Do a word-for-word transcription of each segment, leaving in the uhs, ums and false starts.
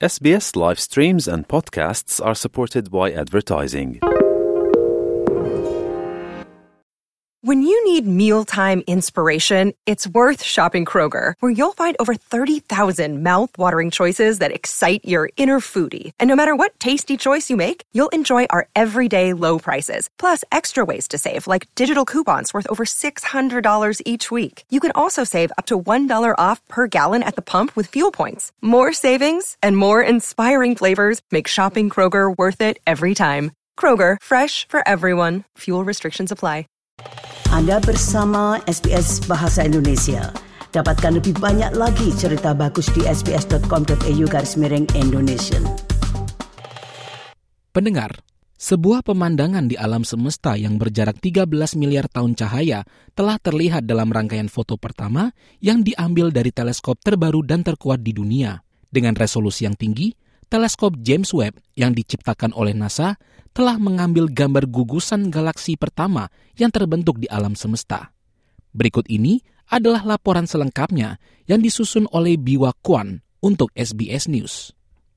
S B S live streams and podcasts are supported by advertising. When you need mealtime inspiration, it's worth shopping Kroger, where you'll find over thirty thousand mouth-watering choices that excite your inner foodie. And no matter what tasty choice you make, you'll enjoy our everyday low prices, plus extra ways to save, like digital coupons worth over six hundred dollars each week. You can also save up to one dollar off per gallon at the pump with fuel points. More savings and more inspiring flavors make shopping Kroger worth it every time. Kroger, fresh for everyone. Fuel restrictions apply. Anda bersama S B S Bahasa Indonesia. Dapatkan lebih banyak lagi cerita bagus di sbs.com.au garis miring Indonesian. Pendengar, sebuah pemandangan di alam semesta yang berjarak tiga belas miliar tahun cahaya telah terlihat dalam rangkaian foto pertama yang diambil dari teleskop terbaru dan terkuat di dunia. Dengan resolusi yang tinggi, teleskop James Webb yang diciptakan oleh NASA telah mengambil gambar gugusan galaksi pertama yang terbentuk di alam semesta. Berikut ini adalah laporan selengkapnya yang disusun oleh Biwa Kwan untuk S B S News.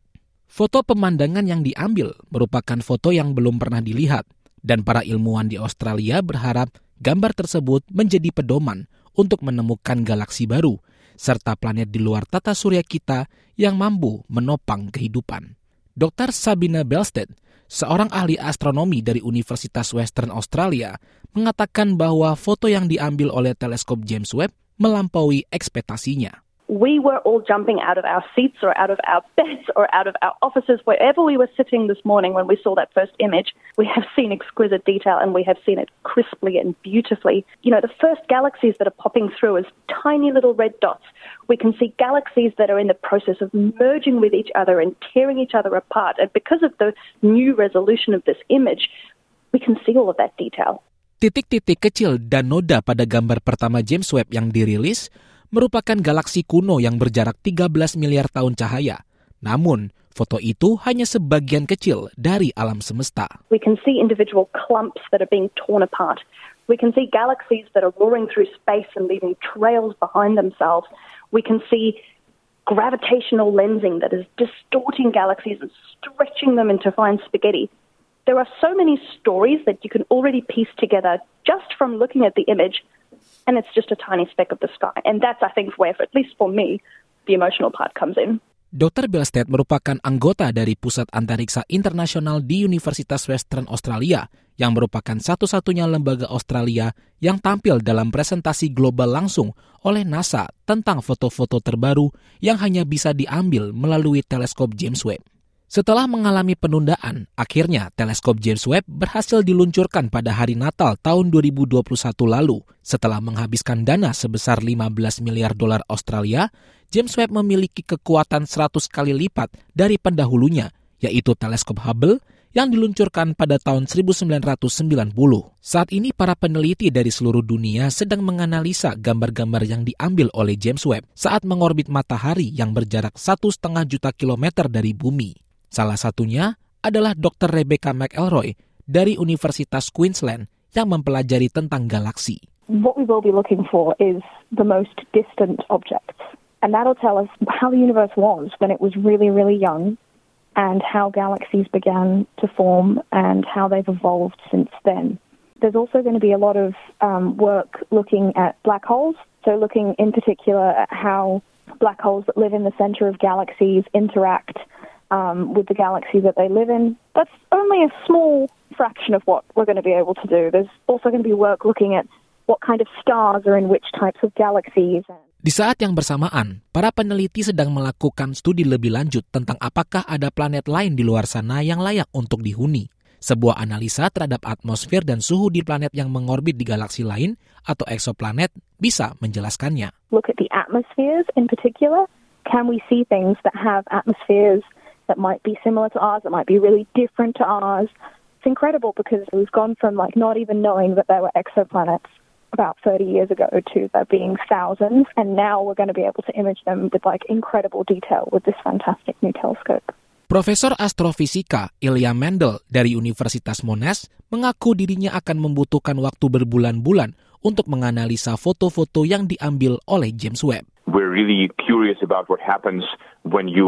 Foto pemandangan yang diambil merupakan foto yang belum pernah dilihat, dan para ilmuwan di Australia berharap gambar tersebut menjadi pedoman untuk menemukan galaksi baru, serta planet di luar tata surya kita yang mampu menopang kehidupan. Doktor Sabina Belstead, seorang ahli astronomi dari Universitas Western Australia, mengatakan bahwa foto yang diambil oleh teleskop James Webb melampaui ekspektasinya. We were all jumping out of our seats or out of our beds or out of our offices, wherever we were sitting this morning when we saw that first image. We have seen exquisite detail and we have seen it crisply and beautifully. You know, the first galaxies that are popping through as tiny little red dots. We can see galaxies that are in the process of merging with each other and tearing each other apart. And because of the new resolution of this image, we can see all of that detail. Titik-titik kecil dan noda pada gambar pertama James Webb yang dirilis merupakan galaksi kuno yang berjarak tiga belas miliar tahun cahaya. Namun, foto itu hanya sebagian kecil dari alam semesta. We can see individual clumps that are being torn apart. We can see galaxies that are roaring through space and leaving trails behind themselves. We can see gravitational lensing that is distorting galaxies and stretching them into fine spaghetti. There are so many stories that you can already piece together just from looking at the image, and it's just a tiny speck of the sky. And that's, I think, where, at least for me, the emotional part comes in. Doktor Belstead merupakan anggota dari Pusat Antariksa Internasional di Universitas Western Australia, yang merupakan satu-satunya lembaga Australia yang tampil dalam presentasi global langsung oleh NASA tentang foto-foto terbaru yang hanya bisa diambil melalui teleskop James Webb. Setelah mengalami penundaan, akhirnya teleskop James Webb berhasil diluncurkan pada hari Natal tahun dua ribu dua puluh satu lalu. Setelah menghabiskan dana sebesar lima belas miliar dolar Australia, James Webb memiliki kekuatan seratus kali lipat dari pendahulunya, yaitu teleskop Hubble yang diluncurkan pada tahun seribu sembilan ratus sembilan puluh. Saat ini para peneliti dari seluruh dunia sedang menganalisa gambar-gambar yang diambil oleh James Webb saat mengorbit matahari yang berjarak satu setengah juta kilometer dari bumi. Salah satunya adalah doktor Rebecca McElroy dari Universitas Queensland yang mempelajari tentang galaksi. What we will be looking for is the most distant objects. And that'll tell us how the universe was when it was really, really young and how galaxies began to form and how they've evolved since then. There's also going to be a lot of um, work looking at black holes. So looking in particular at how black holes that live in the center of galaxies interact Um, with the galaxy that they live in. That's only a small fraction of what we're going to be able to do. There's also going to be work looking at what kind of stars are in which types of galaxies. Di saat yang bersamaan, para peneliti sedang melakukan studi lebih lanjut tentang apakah ada planet lain di luar sana yang layak untuk dihuni. Sebuah analisa terhadap atmosfer dan suhu di planet yang mengorbit di galaksi lain atau eksoplanet bisa menjelaskannya. Look at the atmospheres in particular. Can we see things that have atmospheres that might be similar to ours, that might be really different to ours? It's incredible because we've gone from like not even knowing that there were exoplanets about thirty years ago to there being thousands, and now we're going to be able to image them with like incredible detail with this fantastic new telescope. Profesor Astrofisika Ilya Mendel dari Universitas Monash mengaku dirinya akan membutuhkan waktu berbulan-bulan untuk menganalisa foto-foto yang diambil oleh James Webb. We're really curious about what happens when you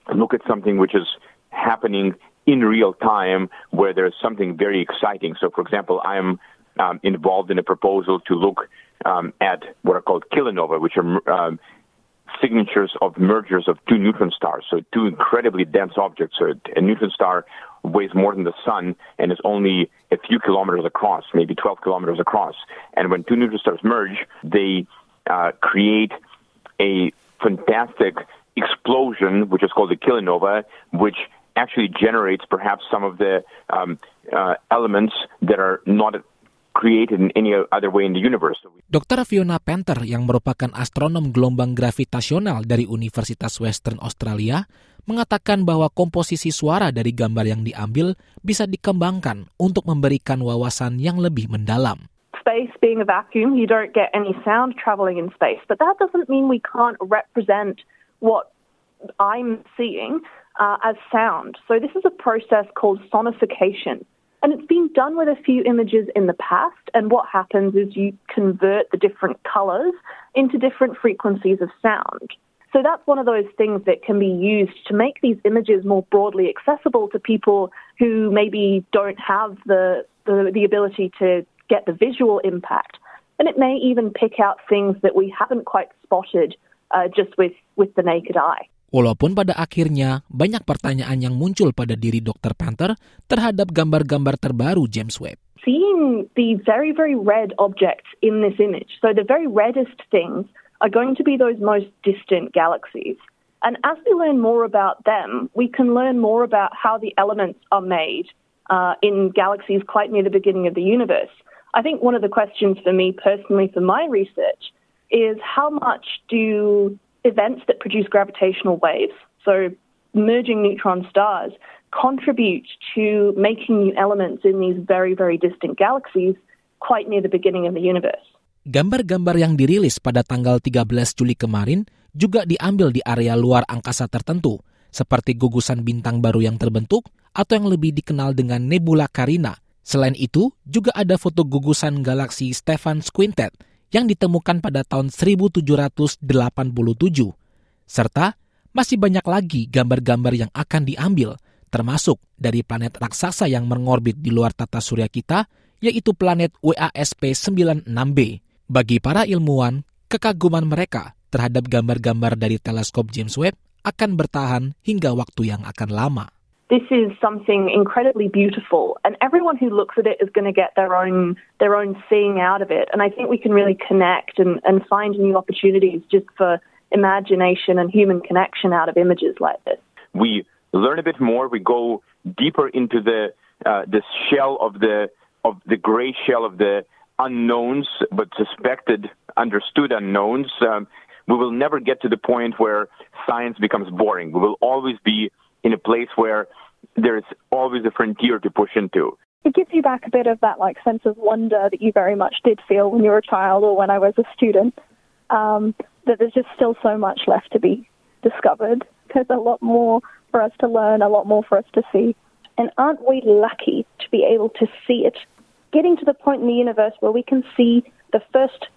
look at something which is happening in real time, where there's something very exciting. So, for example, I'm um, involved in a proposal to look um, at what are called kilonova, which are um, signatures of mergers of two neutron stars, so two incredibly dense objects. So a neutron star weighs more than the sun and is only a few kilometers across, maybe twelve kilometers across. And when two neutron stars merge, they uh, create a fantastic explosion, which is called a kilonova, which actually generates perhaps some of the um, uh, elements that are not created in any other way in the universe. Doktor Fiona Panther yang merupakan astronom gelombang gravitasional dari Universitas Western Australia mengatakan bahwa komposisi suara dari gambar yang diambil bisa dikembangkan untuk memberikan wawasan yang lebih mendalam. Space being a vacuum, you don't get any sound traveling in space, but that doesn't mean we can't represent what I'm seeing uh, as sound. So this is a process called sonification. And it's been done with a few images in the past, and what happens is you convert the different colors into different frequencies of sound. So that's one of those things that can be used to make these images more broadly accessible to people who maybe don't have the, the, the ability to get the visual impact. And it may even pick out things that we haven't quite spotted uh, just with, with the naked eye. Walaupun pada akhirnya banyak pertanyaan yang muncul pada diri doktor Panther terhadap gambar-gambar terbaru James Webb. Seeing the very, very red objects in this image, so the very reddest things are going to be those most distant galaxies. And as we learn more about them, we can learn more about how the elements are made uh, in galaxies quite near the beginning of the universe. I think one of the questions for me personally for my research is how much do events that produce gravitational waves, so merging neutron stars, contribute to making new elements in these very, very distant galaxies quite near the beginning of the universe. Gambar-gambar yang dirilis pada tanggal tiga belas Juli kemarin juga diambil di area luar angkasa tertentu, seperti gugusan bintang baru yang terbentuk atau yang lebih dikenal dengan Nebula Carina. Selain itu, juga ada foto gugusan galaksi Stephan's Quintet yang ditemukan pada tahun seribu tujuh ratus delapan puluh tujuh. Serta masih banyak lagi gambar-gambar yang akan diambil, termasuk dari planet raksasa yang mengorbit di luar tata surya kita, yaitu planet W A S P sembilan puluh enam b. Bagi para ilmuwan, kekaguman mereka terhadap gambar-gambar dari teleskop James Webb akan bertahan hingga waktu yang akan lama. This is something incredibly beautiful, and everyone who looks at it is going to get their own their own seeing out of it. And I think we can really connect and, and find new opportunities just for imagination and human connection out of images like this. We learn a bit more. We go deeper into the uh, the shell of the of the gray shell of the unknowns, but suspected, understood unknowns. Um, we will never get to the point where science becomes boring. We will always be in a place where there's always a frontier to push into. It gives you back a bit of that like sense of wonder that you very much did feel when you were a child or when I was a student, um, that there's just still so much left to be discovered. There's a lot more for us to learn, a lot more for us to see. And aren't we lucky to be able to see it? Getting to the point in the universe where we can see the first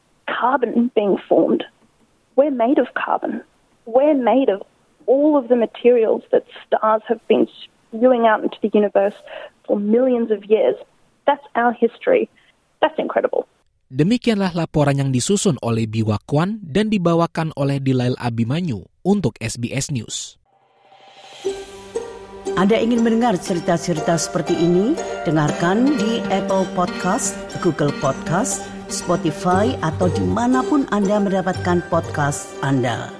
carbon being formed. We're made of carbon. We're made of all of the materials that stars have been spewing out into the universe for millions of years. That's our history. That's incredible. Demikianlah laporan yang disusun oleh Biwa Kwan dan dibawakan oleh Dilail Abimanyu untuk S B S News. Anda ingin mendengar cerita-cerita seperti ini? Dengarkan di Apple Podcast, Google Podcast, Spotify, atau dimanapun Anda mendapatkan podcast Anda.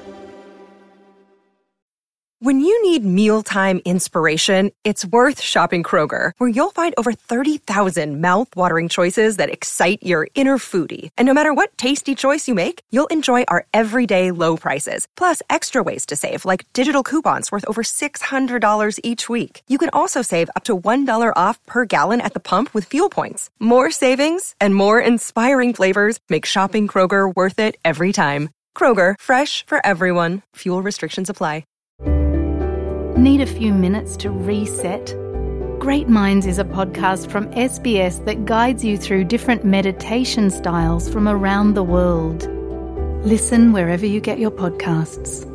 When you need mealtime inspiration, it's worth shopping Kroger, where you'll find over thirty thousand mouth-watering choices that excite your inner foodie. And no matter what tasty choice you make, you'll enjoy our everyday low prices, plus extra ways to save, like digital coupons worth over six hundred dollars each week. You can also save up to one dollar off per gallon at the pump with fuel points. More savings and more inspiring flavors make shopping Kroger worth it every time. Kroger, fresh for everyone. Fuel restrictions apply. Need a few minutes to reset? Great Minds is a podcast from S B S that guides you through different meditation styles from around the world. Listen wherever you get your podcasts.